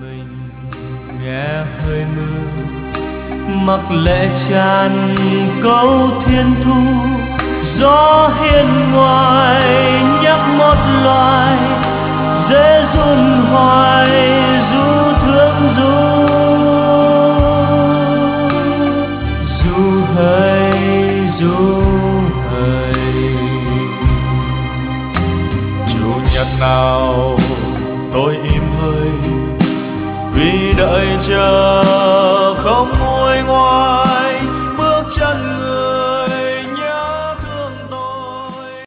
mình nghe hơi mưa mặc lẽ tràn câu thiên thu. Gió hiên ngoài nhắc một loài dễ run hoài du thương du hỡi. Chủ nhật nào tôi im hơi vì đợi chờ